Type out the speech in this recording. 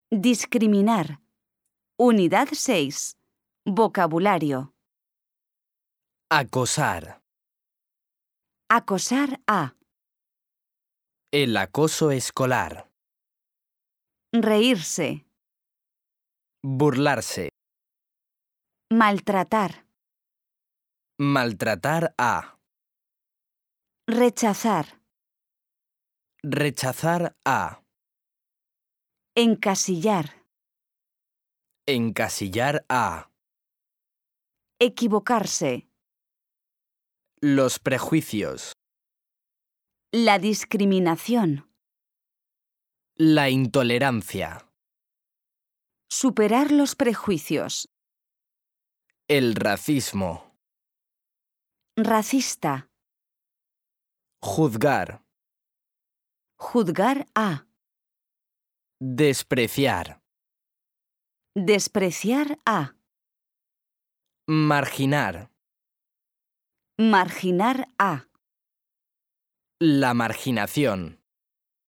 Discriminar. Unidad 6. Vocabulario. Acosar. Acosar a. El acoso escolar. Reírse. Burlarse. Maltratar. Maltratar a. Rechazar. Rechazar a. Encasillar. Encasillar a. Equivocarse. Los prejuicios. La discriminación. La intolerancia. Superar los prejuicios. El racismo. Racista. Juzgar. Juzgar a. Despreciar. Despreciar a. Marginar. Marginar a. La marginación.